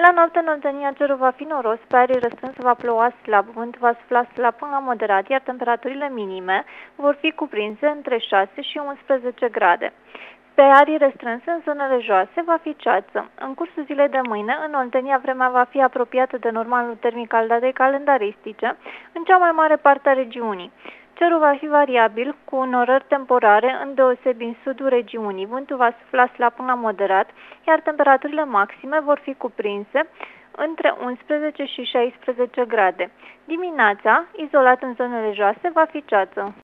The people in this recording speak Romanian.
La noapte, în Oltenia, cerul va fi noros, pe arii restrâns va ploua slab, vânt va sufla slab până la moderat, iar temperaturile minime vor fi cuprinse între 6 și 11 grade. Pe arii restrânse, în zonele joase, va fi ceață. În cursul zilei de mâine, în Oltenia, vremea va fi apropiată de normalul termic al datei calendaristice, în cea mai mare parte a regiunii. Cerul va fi variabil, cu norări temporare, îndeosebi în sudul regiunii. Vântul va sufla slab până la moderat, iar temperaturile maxime vor fi cuprinse între 11 și 16 grade. Dimineața, izolat în zonele joase, va fi ceață.